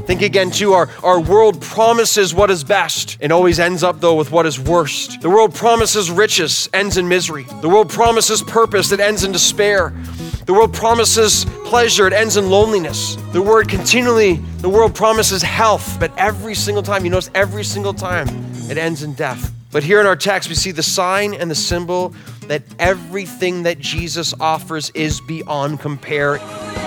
Think again too, our world promises what is best and always ends up though with what is worst. The world promises riches, ends in misery. The world promises purpose, it ends in despair. The world promises pleasure, it ends in loneliness. The world promises health, but every single time, you notice every single time, it ends in death. But here in our text, we see the sign and the symbol that everything that Jesus offers is beyond compare.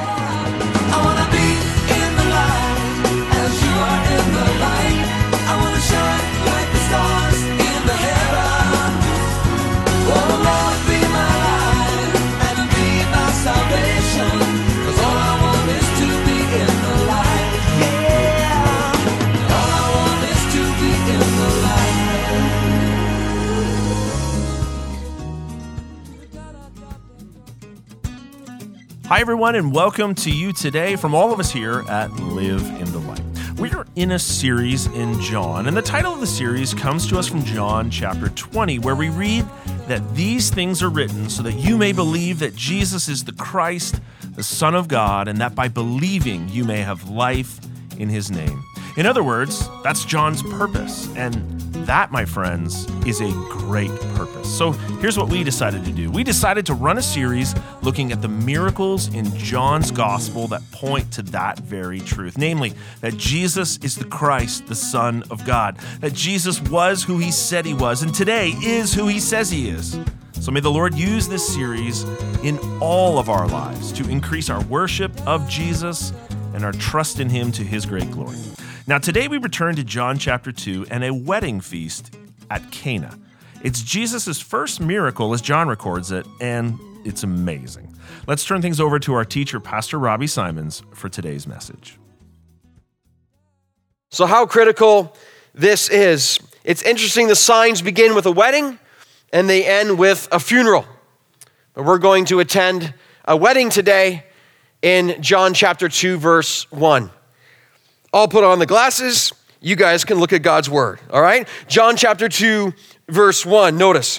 Hi, everyone, and welcome to you today from all of us here at Live in the Light. We are in a series in John, and the title of the series comes to us from John chapter 20, where we read that these things are written so that you may believe that Jesus is the Christ, the Son of God, and that by believing you may have life in his name. In other words, that's John's purpose, and that, my friends, is a great purpose. So here's what we decided to do. We decided to run a series looking at the miracles in John's gospel that point to that very truth, namely that Jesus is the Christ, the Son of God, that Jesus was who he said he was, and today is who he says he is. So may the Lord use this series in all of our lives to increase our worship of Jesus and our trust in him to his great glory. Now, today we return to John chapter 2 and a wedding feast at Cana. It's Jesus' first miracle as John records it, and it's amazing. Let's turn things over to our teacher, Pastor Robbie Simons, for today's message. So how critical this is. It's interesting, the signs begin with a wedding and they end with a funeral. But we're going to attend a wedding today in John chapter 2, verse 1. I'll put on the glasses. You guys can look at God's word, all right? John chapter 2, verse 1, notice.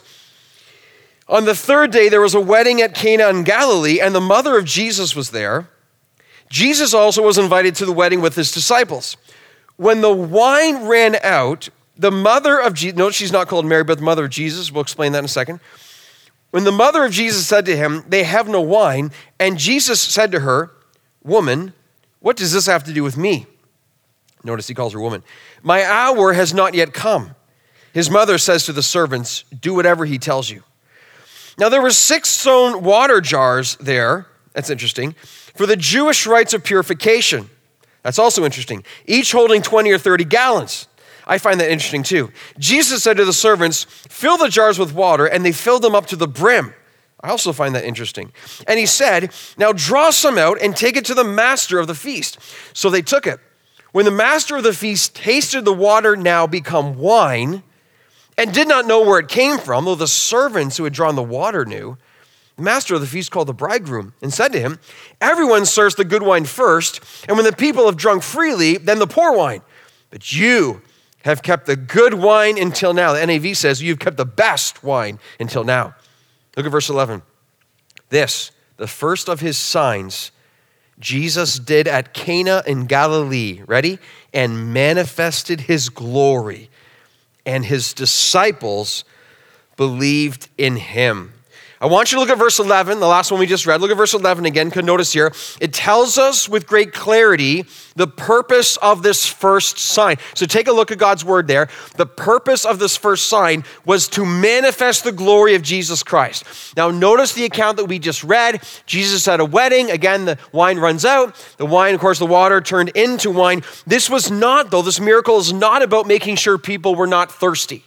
On the third day, there was a wedding at Cana in Galilee, and the mother of Jesus was there. Jesus also was invited to the wedding with his disciples. When the wine ran out, the mother of Jesus, notice she's not called Mary, but the mother of Jesus. We'll explain that in a second. When the mother of Jesus said to him, "They have no wine," and Jesus said to her, "Woman, what does this have to do with me?" Notice he calls her woman. "My hour has not yet come." His mother says to the servants, "Do whatever he tells you." Now there were 6 stone water jars there. That's interesting. For the Jewish rites of purification. That's also interesting. Each holding 20 or 30 gallons. I find that interesting too. Jesus said to the servants, "Fill the jars with water," and they filled them up to the brim. I also find that interesting. And he said, "Now draw some out and take it to the master of the feast." So they took it. When the master of the feast tasted the water now become wine and did not know where it came from, though the servants who had drawn the water knew, the master of the feast called the bridegroom and said to him, "Everyone serves the good wine first, and when the people have drunk freely, then the poor wine. But you have kept the good wine until now." The NAV says, "You've kept the best wine until now." Look at verse 11. This, the first of his signs, Jesus did at Cana in Galilee, ready? And manifested his glory, and his disciples believed in him. I want you to look at verse 11, the last one we just read. Look at verse 11 again. Notice here, it tells us with great clarity the purpose of this first sign. So take a look at God's word there. The purpose of this first sign was to manifest the glory of Jesus Christ. Now notice the account that we just read. Jesus had a wedding. Again, the wine runs out. The wine, of course, the water turned into wine. This miracle is not about making sure people were not thirsty.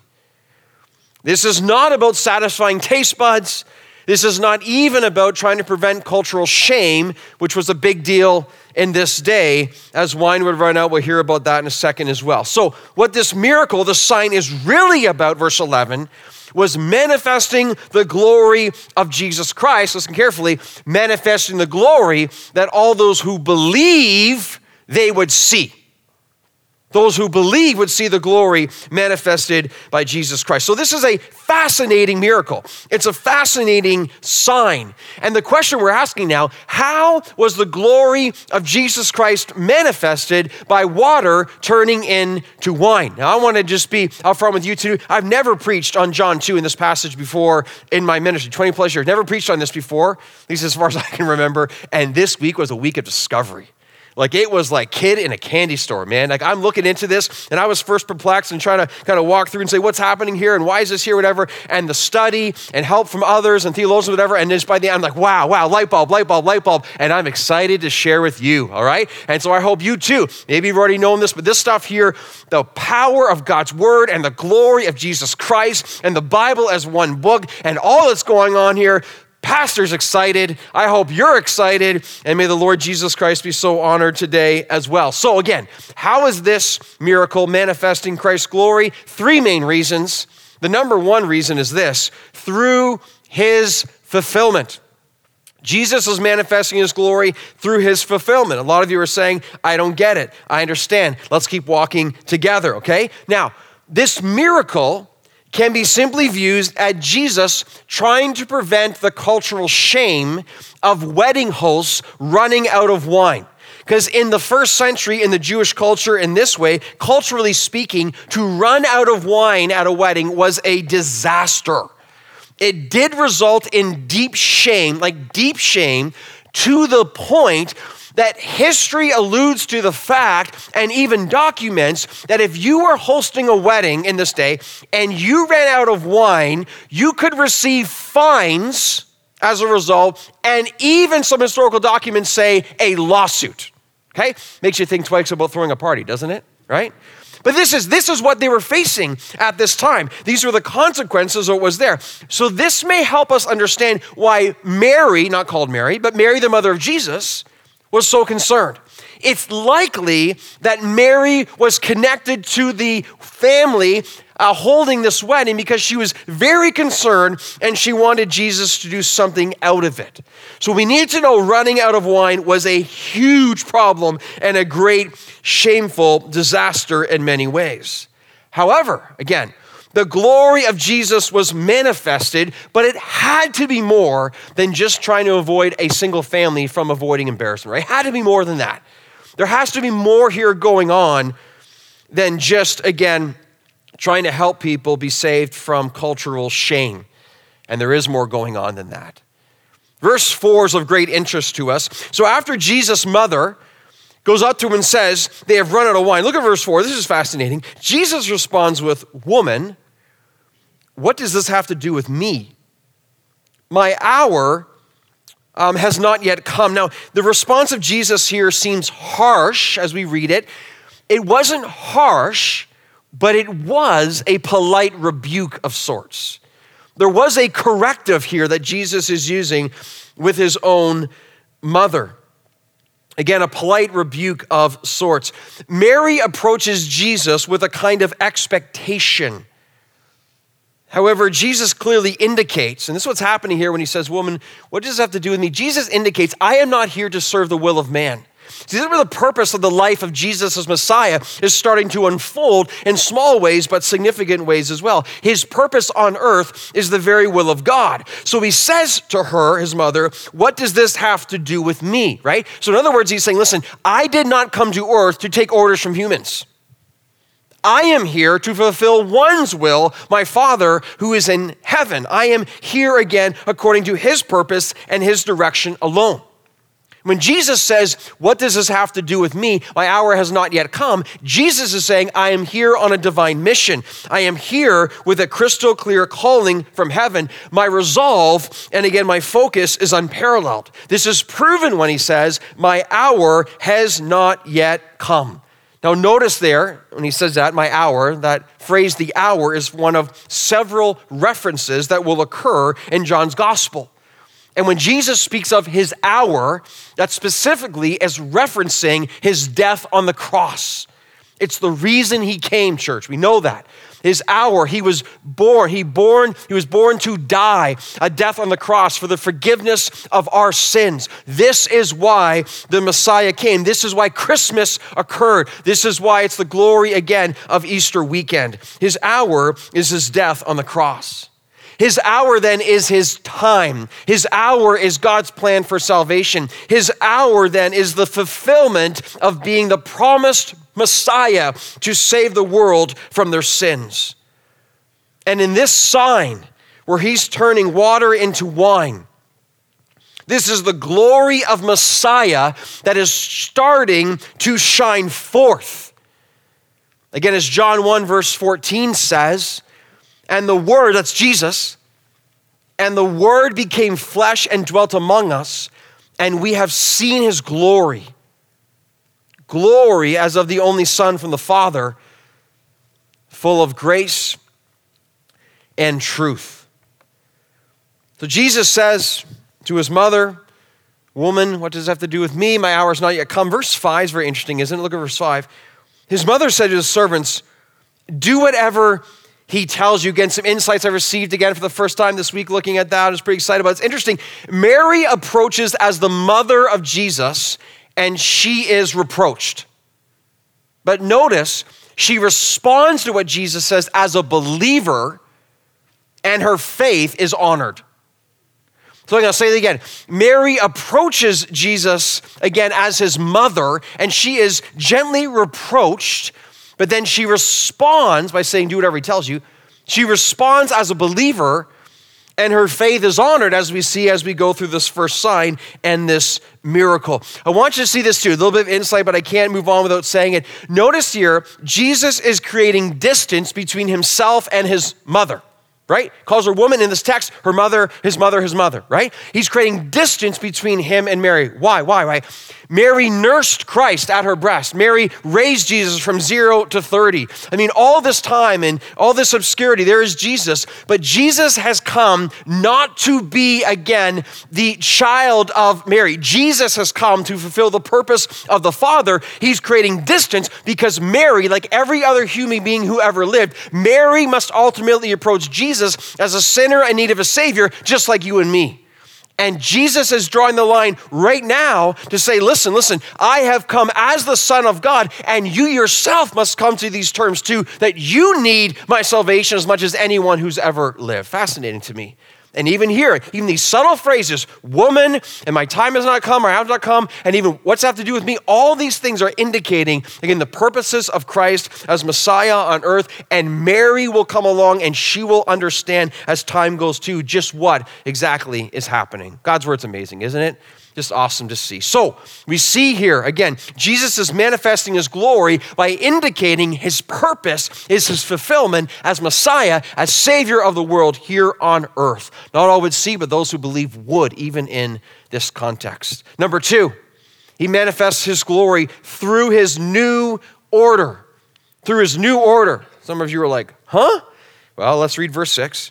This is not about satisfying taste buds. This is not even about trying to prevent cultural shame, which was a big deal in this day, as wine would run out. We'll hear about that in a second as well. So what this miracle, the sign, is really about, verse 11, was manifesting the glory of Jesus Christ. Listen carefully, manifesting the glory that all those who believe they would see. Those who believe would see the glory manifested by Jesus Christ. So this is a fascinating miracle. It's a fascinating sign. And the question we're asking now, how was the glory of Jesus Christ manifested by water turning into wine? Now, I want to just be upfront with you too. I've never preached on John 2 in this passage before in my ministry, 20 plus years. Never preached on this before, at least as far as I can remember. And this week was a week of discovery. Like it was like kid in a candy store, man. Like I'm looking into this and I was first perplexed and trying to kind of walk through and say, what's happening here and why is this here, whatever. And the study and help from others and theologians, whatever. And just by the end, I'm like, wow, light bulb. And I'm excited to share with you, all right? And so I hope you too. Maybe you've already known this, but this stuff here, the power of God's word and the glory of Jesus Christ and the Bible as one book and all that's going on here, Pastor's excited. I hope you're excited. And may the Lord Jesus Christ be so honored today as well. So again, how is this miracle manifesting Christ's glory? Three main reasons. The number one reason is this: through his fulfillment. Jesus is manifesting his glory through his fulfillment. A lot of you are saying, I don't get it. I understand. Let's keep walking together, okay? Now, this miracle can be simply viewed as Jesus trying to prevent the cultural shame of wedding hosts running out of wine. Because in the first century, in the Jewish culture, in this way, culturally speaking, to run out of wine at a wedding was a disaster. It did result in deep shame to the point that history alludes to the fact and even documents that if you were hosting a wedding in this day and you ran out of wine, you could receive fines as a result, and even some historical documents say a lawsuit, okay? Makes you think twice about throwing a party, doesn't it, right? But this is what they were facing at this time. These were the consequences of what was there. So this may help us understand why Mary, not called Mary, but Mary, the mother of Jesus, was so concerned. It's likely that Mary was connected to the family holding this wedding because she was very concerned and she wanted Jesus to do something out of it. So we need to know running out of wine was a huge problem and a great shameful disaster in many ways. However, again, the glory of Jesus was manifested, but it had to be more than just trying to avoid a single family from avoiding embarrassment, right? It had to be more than that. There has to be more here going on than just, again, trying to help people be saved from cultural shame. And there is more going on than that. Verse 4 is of great interest to us. So after Jesus' mother goes up to him and says, they have run out of wine. Look at verse 4. This is fascinating. Jesus responds with, woman, what does this have to do with me? My hour has not yet come. Now, the response of Jesus here seems harsh as we read it. It wasn't harsh, but it was a polite rebuke of sorts. There was a corrective here that Jesus is using with his own mother. Again, a polite rebuke of sorts. Mary approaches Jesus with a kind of expectation. However, Jesus clearly indicates, and this is what's happening here when he says, woman, what does this have to do with me? Jesus indicates, I am not here to serve the will of man. See, this is where the purpose of the life of Jesus as Messiah is starting to unfold in small ways, but significant ways as well. His purpose on earth is the very will of God. So he says to her, his mother, what does this have to do with me, right? So in other words, he's saying, listen, I did not come to earth to take orders from humans. I am here to fulfill one's will, my Father who is in heaven. I am here again according to his purpose and his direction alone. When Jesus says, what does this have to do with me? My hour has not yet come. Jesus is saying, I am here on a divine mission. I am here with a crystal clear calling from heaven. My resolve, and again, my focus is unparalleled. This is proven when he says, my hour has not yet come. Now notice there, when he says that, my hour, that phrase, the hour, is one of several references that will occur in John's gospel. And when Jesus speaks of his hour, that specifically is referencing his death on the cross. It's the reason he came, church. We know that. his hour. He was born to die a death on the cross for the forgiveness of our sins. This is why the Messiah came. This is why Christmas occurred. This is why it's the glory again of Easter weekend. His hour is his death on the cross. His hour then is his time. His hour is God's plan for salvation. His hour then is the fulfillment of being the promised Messiah to save the world from their sins. And in this sign, where he's turning water into wine, this is the glory of Messiah that is starting to shine forth. Again, as John 1 verse 14 says, and the Word, that's Jesus, and the Word became flesh and dwelt among us, and we have seen his glory. Glory as of the only Son from the Father, full of grace and truth. So Jesus says to his mother, woman, what does this have to do with me? My hour is not yet come. Verse 5 is very interesting, isn't it? Look at verse 5. His mother said to his servants, do whatever he tells you. Again, some insights I received again for the first time this week looking at that. I was pretty excited about it. It's interesting. Mary approaches as the mother of Jesus, and she is reproached. But notice, she responds to what Jesus says as a believer, and her faith is honored. So I'm going to say it again. Mary approaches Jesus again as his mother, and she is gently reproached, but then she responds by saying, do whatever he tells you. She responds as a believer, and her faith is honored, as we see as we go through this first sign and this miracle. I want you to see this too, a little bit of insight, but I can't move on without saying it. Notice here, Jesus is creating distance between himself and his mother. Right? Calls her woman in this text, her mother, his mother, right? He's creating distance between him and Mary. Why? Mary nursed Christ at her breast. Mary raised Jesus from 0 to 30. I mean, all this time and all this obscurity, there is Jesus, but Jesus has come not to be, again, the child of Mary. Jesus has come to fulfill the purpose of the Father. He's creating distance because Mary, like every other human being who ever lived, Mary must ultimately approach Jesus as a sinner in need of a Savior, just like you and me. And Jesus is drawing the line right now to say, listen, I have come as the Son of God, and you yourself must come to these terms too, that you need my salvation as much as anyone who's ever lived. Fascinating to me. And even here, even these subtle phrases, woman, and my time has not come, or I have not come, and even what's that have to do with me, all these things are indicating, again, the purposes of Christ as Messiah on earth, and Mary will come along and she will understand as time goes too just what exactly is happening. God's word's amazing, isn't it? Just awesome to see. So we see here, again, Jesus is manifesting his glory by indicating his purpose is his fulfillment as Messiah, as Savior of the world here on earth. Not all would see, but those who believe would, even in this context. Number 2, he manifests his glory through his new order. Through his new order. Some of you are like, huh? Well, let's read verse 6.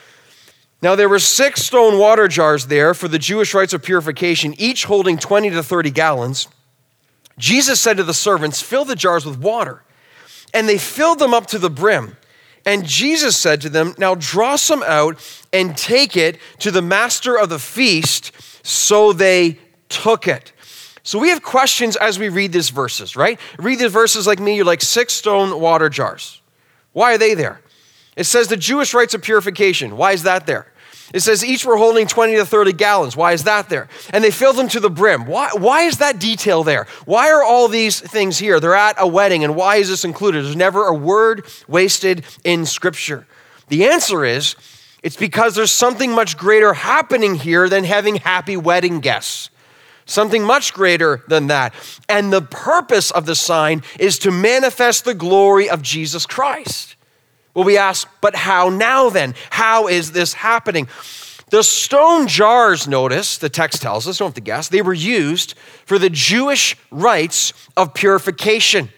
Now there were 6 stone water jars there for the Jewish rites of purification, each holding 20 to 30 gallons. Jesus said to the servants, fill the jars with water. And they filled them up to the brim. And Jesus said to them, now draw some out and take it to the master of the feast. So they took it. So we have questions as we read these verses, right? Read these verses like me, you're like 6 stone water jars. Why are they there? It says the Jewish rites of purification. Why is that there? It says each were holding 20 to 30 gallons. Why is that there? And they filled them to the brim. Why is that detail there? Why are all these things here? They're at a wedding, and why is this included? There's never a word wasted in Scripture. The answer is, it's because there's something much greater happening here than having happy wedding guests. Something much greater than that. And the purpose of the sign is to manifest the glory of Jesus Christ. Well, we ask, but how now then? How is this happening? The stone jars, notice, the text tells us, don't have to guess, they were used for the Jewish rites of purification.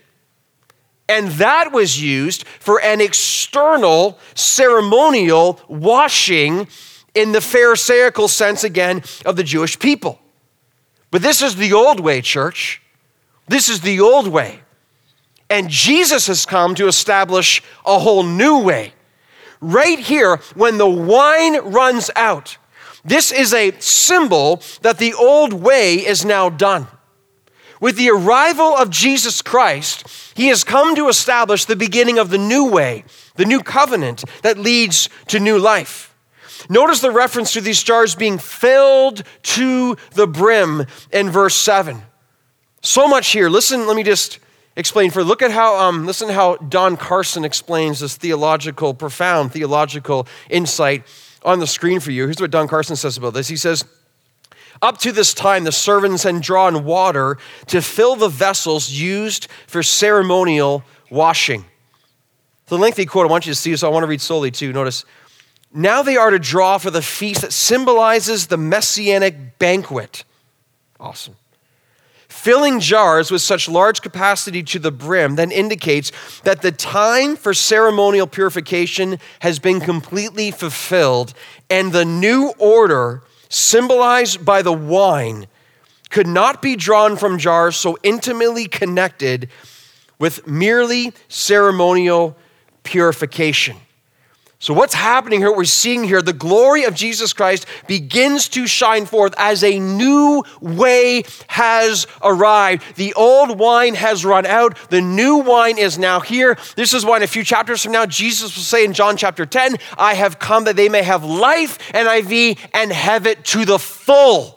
And that was used for an external ceremonial washing in the Pharisaical sense, again, of the Jewish people. But this is the old way, church. This is the old way. And Jesus has come to establish a whole new way. Right here, when the wine runs out, this is a symbol that the old way is now done. With the arrival of Jesus Christ, he has come to establish the beginning of the new way, the new covenant that leads to new life. Notice the reference to these jars being filled to the brim in verse 7. So much here. Listen, let me just explain for. Look at how, listen how Don Carson explains this profound theological insight on the screen for you. Here's what Don Carson says about this. He says, up to this time, the servants had drawn water to fill the vessels used for ceremonial washing. The lengthy quote I want you to see, so I want to read slowly too. Notice, now they are to draw for the feast that symbolizes the messianic banquet. Awesome. Filling jars with such large capacity to the brim then indicates that the time for ceremonial purification has been completely fulfilled, and the new order, symbolized by the wine, could not be drawn from jars so intimately connected with merely ceremonial purification. So what's happening here, what we're seeing here, the glory of Jesus Christ begins to shine forth as a new way has arrived. The old wine has run out. The new wine is now here. This is why in a few chapters from now, Jesus will say in John chapter 10, I have come that they may have life, NIV, and have it to the full.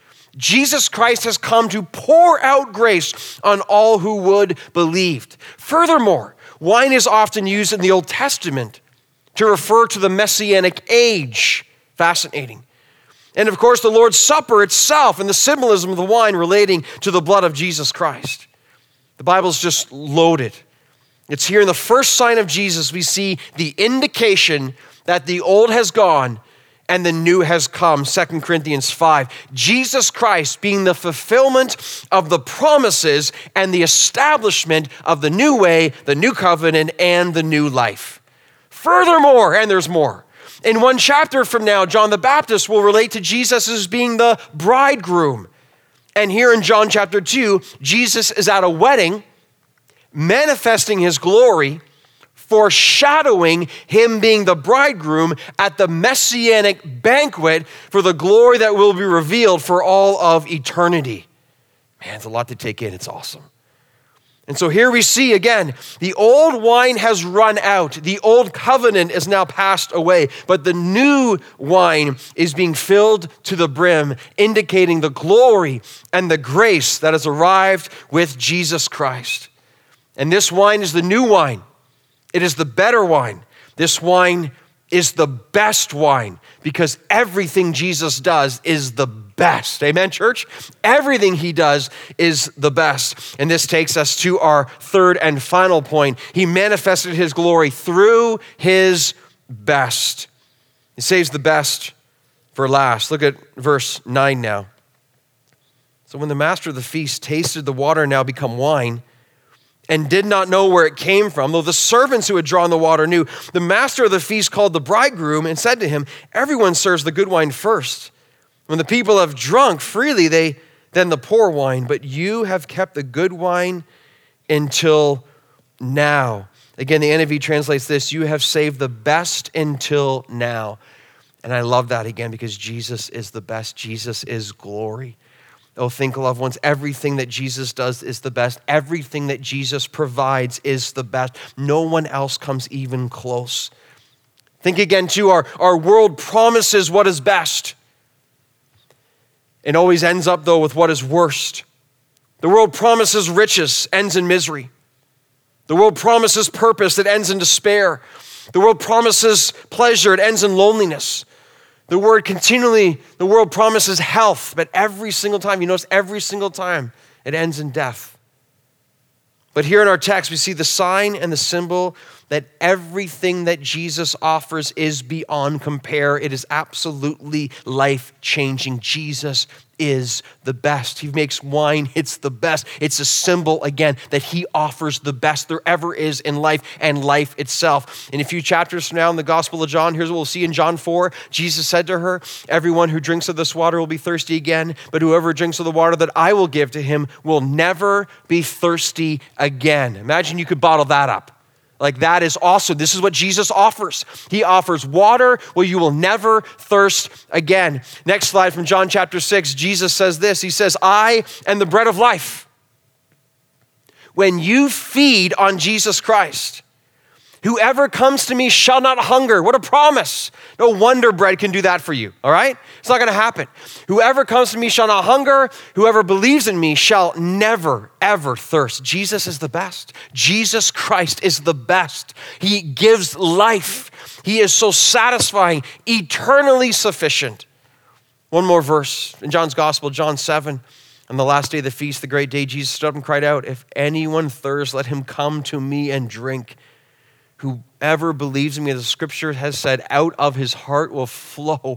Jesus Christ has come to pour out grace on all who would believe. Furthermore, wine is often used in the Old Testament to refer to the Messianic age. Fascinating. And of course, the Lord's Supper itself and the symbolism of the wine relating to the blood of Jesus Christ. The Bible's just loaded. It's here in the first sign of Jesus, we see the indication that the old has gone and the new has come, 2 Corinthians 5. Jesus Christ being the fulfillment of the promises and the establishment of the new way, the new covenant, and the new life. Furthermore, and there's more, in one chapter from now, John the Baptist will relate to Jesus as being the bridegroom. And here in John chapter 2, Jesus is at a wedding, manifesting his glory, foreshadowing him being the bridegroom at the messianic banquet for the glory that will be revealed for all of eternity. Man, it's a lot to take in. It's awesome. And so here we see again, the old wine has run out. The old covenant is now passed away, but the new wine is being filled to the brim, indicating the glory and the grace that has arrived with Jesus Christ. And this wine is the new wine. It is the better wine. This wine is the best wine because everything Jesus does is the best. Amen, church? Everything he does is the best. And this takes us to our third and final point. He manifested his glory through his best. He saves the best for last. Look at verse 9 now. So when the master of the feast tasted the water now become wine, and did not know where it came from, though the servants who had drawn the water knew, the master of the feast called the bridegroom and said to him, everyone serves the good wine first. When the people have drunk freely, then the poor wine, but you have kept the good wine until now. Again, the NIV translates this, you have saved the best until now. And I love that again because Jesus is the best. Jesus is glory. Oh, think, loved ones, everything that Jesus does is the best. Everything that Jesus provides is the best. No one else comes even close. Think again, too, our world promises what is best. It always ends up, though, with what is worst. The world promises riches, ends in misery. The world promises purpose that ends in despair. The world promises pleasure, it ends in loneliness. The world promises health, but every single time, you notice every single time, it ends in death. But here in our text, we see the sign and the symbol that everything that Jesus offers is beyond compare. It is absolutely life-changing. Jesus is the best. He makes wine, it's the best. It's a symbol, again, that he offers the best there ever is in life and life itself. In a few chapters from now in the Gospel of John, here's what we'll see in John 4. Jesus said to her, everyone who drinks of this water will be thirsty again, but whoever drinks of the water that I will give to him will never be thirsty again. Imagine you could bottle that up. Like, that is awesome. This is what Jesus offers. He offers water where you will never thirst again. Next slide from John chapter 6. Jesus says this. He says, I am the bread of life. When you feed on Jesus Christ, whoever comes to me shall not hunger. What a promise. No wonder bread can do that for you, all right? It's not gonna happen. Whoever comes to me shall not hunger. Whoever believes in me shall never, ever thirst. Jesus is the best. Jesus Christ is the best. He gives life. He is so satisfying, eternally sufficient. One more verse in John's Gospel, John 7. On the last day of the feast, the great day, Jesus stood up and cried out, if anyone thirsts, let him come to me and drink. Whoever believes in me, the scripture has said, out of his heart will flow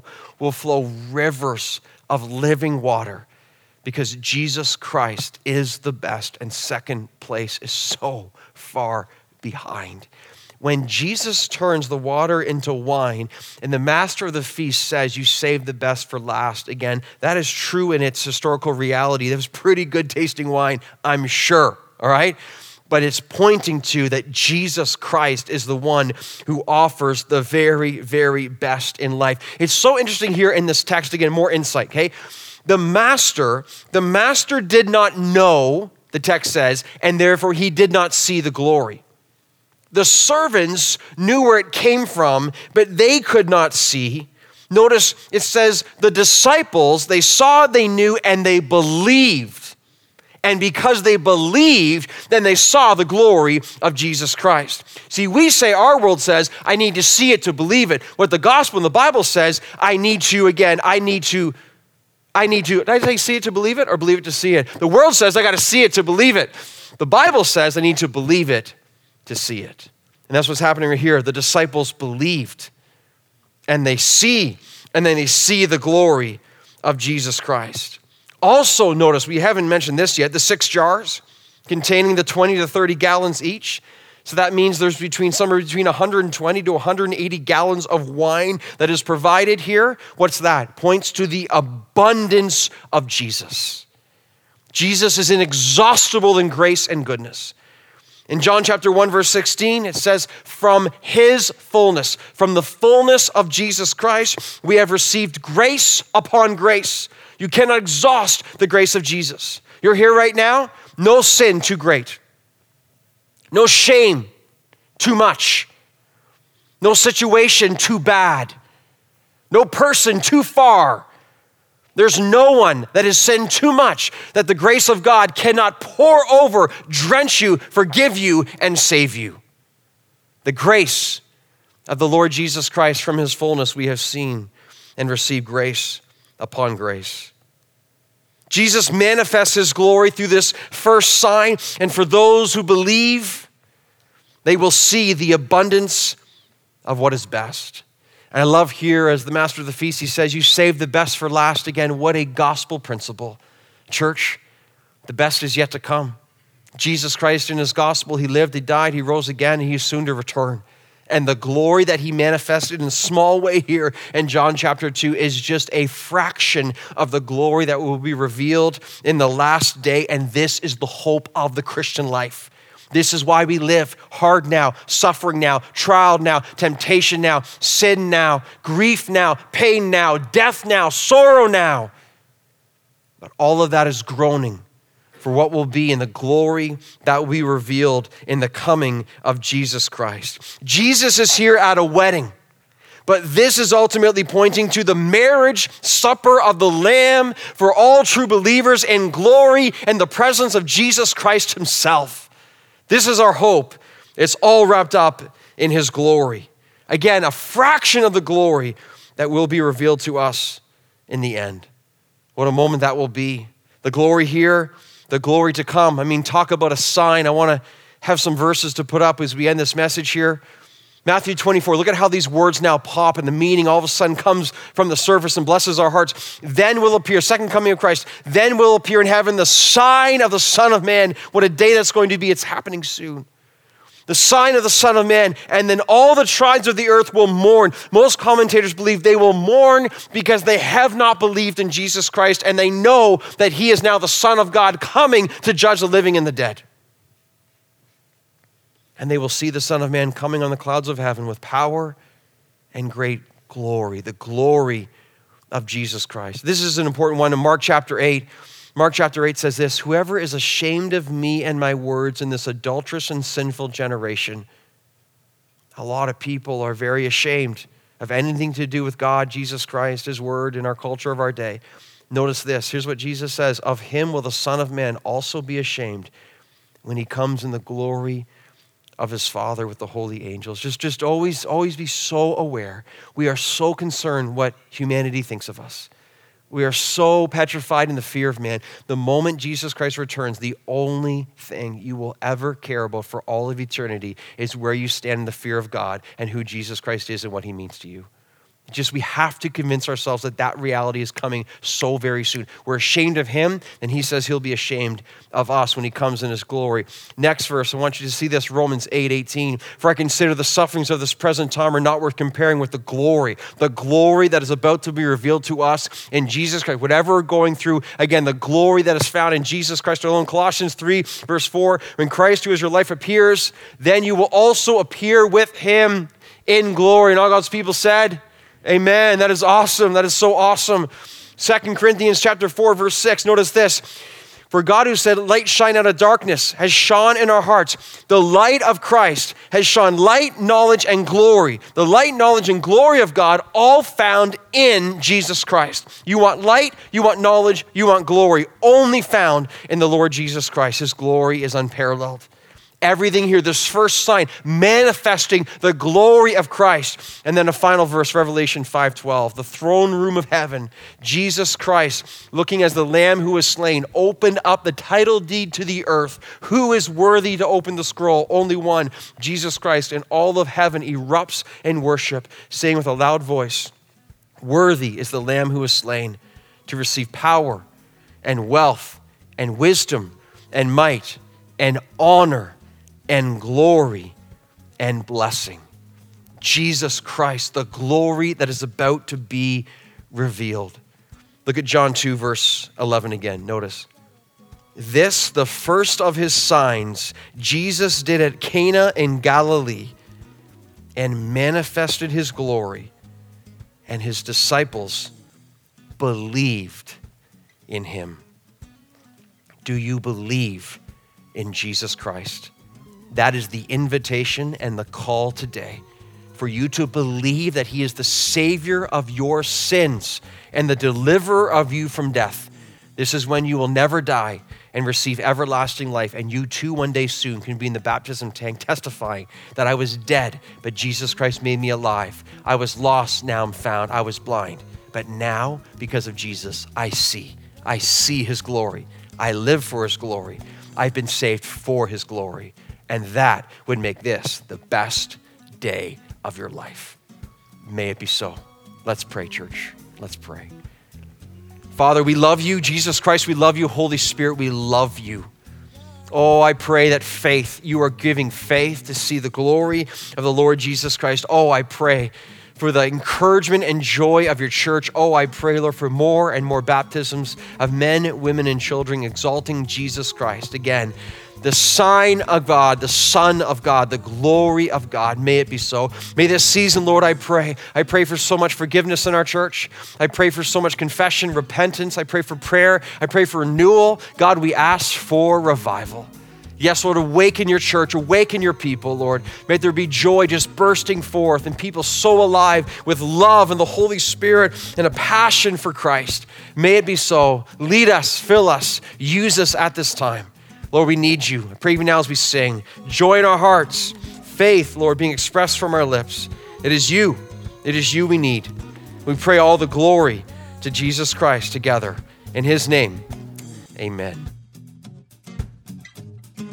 rivers of living water, because Jesus Christ is the best and second place is so far behind. When Jesus turns the water into wine and the master of the feast says, you saved the best for last, again, that is true in its historical reality. That was pretty good tasting wine, I'm sure, all right? But it's pointing to that Jesus Christ is the one who offers the very, very best in life. It's so interesting here in this text, again, more insight, okay? The master did not know, the text says, and therefore he did not see the glory. The servants knew where it came from, but they could not see. Notice it says the disciples, they saw, they knew, and they believed. And because they believed, then they saw the glory of Jesus Christ. See, we say, our world says, I need to see it to believe it. What the gospel and the Bible says, I need to, did I say see it to believe it or believe it to see it? The world says, I got to see it to believe it. The Bible says, I need to believe it to see it. And that's what's happening right here. The disciples believed and they see, and then they see the glory of Jesus Christ. Also notice, we haven't mentioned this yet, the 6 jars containing the 20 to 30 gallons each. So that means there's somewhere between 120 to 180 gallons of wine that is provided here. What's that? Points to the abundance of Jesus. Jesus is inexhaustible in grace and goodness. In John chapter 1, verse 16, it says, from his fullness, from the fullness of Jesus Christ, we have received grace upon grace. You cannot exhaust the grace of Jesus. You're here right now, no sin too great. No shame too much. No situation too bad. No person too far. There's no one that has sinned too much that the grace of God cannot pour over, drench you, forgive you, and save you. The grace of the Lord Jesus Christ, from his fullness we have seen and received grace upon grace. Jesus manifests his glory through this first sign, and for those who believe, they will see the abundance of what is best. And I love here, as the master of the feast, he says, you saved the best for last. Again, what a gospel principle. Church, the best is yet to come. Jesus Christ in his gospel, he lived, he died, he rose again, and he is soon to return. And the glory that he manifested in a small way here in John chapter 2 is just a fraction of the glory that will be revealed in the last day. And this is the hope of the Christian life. This is why we live hard now, suffering now, trial now, temptation now, sin now, grief now, pain now, death now, sorrow now. But all of that is groaning for what will be in the glory that will be revealed in the coming of Jesus Christ. Jesus is here at a wedding, but this is ultimately pointing to the marriage supper of the Lamb for all true believers in glory and the presence of Jesus Christ himself. This is our hope. It's all wrapped up in his glory. Again, a fraction of the glory that will be revealed to us in the end. What a moment that will be. The glory here, the glory to come. I mean, talk about a sign. I want to have some verses to put up as we end this message here. Matthew 24, look at how these words now pop and the meaning all of a sudden comes from the surface and blesses our hearts. Then will appear, second coming of Christ, then will appear in heaven the sign of the Son of Man. What a day that's going to be. It's happening soon. The sign of the Son of Man, and then all the tribes of the earth will mourn. Most commentators believe they will mourn because they have not believed in Jesus Christ, and they know that he is now the Son of God coming to judge the living and the dead. And they will see the Son of Man coming on the clouds of heaven with power and great glory, the glory of Jesus Christ. This is an important one in Mark chapter 8. Mark chapter 8 says this, whoever is ashamed of me and my words in this adulterous and sinful generation. A lot of people are very ashamed of anything to do with God, Jesus Christ, his word, in our culture of our day. Notice this. Here's what Jesus says. Of him will the Son of Man also be ashamed when he comes in the glory of his Father with the holy angels. Just always be so aware. We are so concerned what humanity thinks of us. We are so petrified in the fear of man. The moment Jesus Christ returns, the only thing you will ever care about for all of eternity is where you stand in the fear of God and who Jesus Christ is and what he means to you. We have to convince ourselves that reality is coming so very soon. We're ashamed of him, and he says he'll be ashamed of us when he comes in his glory. Next verse, I want you to see this, Romans 8:18. For I consider the sufferings of this present time are not worth comparing with the glory that is about to be revealed to us in Jesus Christ. Whatever we're going through, again, the glory that is found in Jesus Christ alone. Colossians 3, verse 4, when Christ, who is your life, appears, then you will also appear with him in glory. And all God's people said, amen. That is awesome. That is so awesome. 2 Corinthians chapter 4, verse 6. Notice this. For God who said, light shine out of darkness, has shone in our hearts. The light of Christ has shone, light, knowledge, and glory. The light, knowledge, and glory of God, all found in Jesus Christ. You want light, you want knowledge, you want glory, only found in the Lord Jesus Christ. His glory is unparalleled. Everything here, this first sign, manifesting the glory of Christ. And then a final verse, Revelation 5:12. The throne room of heaven, Jesus Christ, looking as the Lamb who was slain, opened up the title deed to the earth. Who is worthy to open the scroll? Only one, Jesus Christ. And all of heaven erupts in worship, saying with a loud voice, worthy is the Lamb who was slain to receive power and wealth and wisdom and might and honor and glory and blessing. Jesus Christ, the glory that is about to be revealed. Look at John 2, verse 11 again. Notice. This, the first of his signs, Jesus did at Cana in Galilee and manifested his glory, and his disciples believed in him. Do you believe in Jesus Christ? That is the invitation and the call today for you to believe that he is the Savior of your sins and the deliverer of you from death. This is when you will never die and receive everlasting life. And you too, one day soon, can be in the baptism tank testifying that I was dead, but Jesus Christ made me alive. I was lost, now I'm found. I was blind, but now, because of Jesus, I see. I see his glory. I live for his glory. I've been saved for his glory. And that would make this the best day of your life. May it be so. Let's pray, church. Let's pray. Father, we love you. Jesus Christ, we love you. Holy Spirit, we love you. Oh, I pray that faith, you are giving faith to see the glory of the Lord Jesus Christ. Oh, I pray for the encouragement and joy of your church. Oh, I pray, Lord, for more and more baptisms of men, women, and children exalting Jesus Christ. Again, the sign of God, the Son of God, the glory of God. May it be so. May this season, Lord, I pray for so much forgiveness in our church. I pray for so much confession, repentance. I pray for prayer. I pray for renewal. God, we ask for revival. Yes, Lord, awaken your church, awaken your people, Lord. May there be joy just bursting forth and people so alive with love and the Holy Spirit and a passion for Christ. May it be so. Lead us, fill us, use us at this time. Lord, we need you. I pray even now as we sing, joy in our hearts, faith, Lord, being expressed from our lips. It is you we need. We pray all the glory to Jesus Christ together. In his name, amen.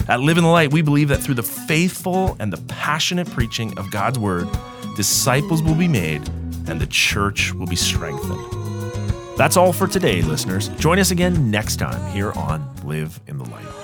At Live in the Light, we believe that through the faithful and the passionate preaching of God's word, disciples will be made and the church will be strengthened. That's all for today, listeners. Join us again next time here on Live in the Light.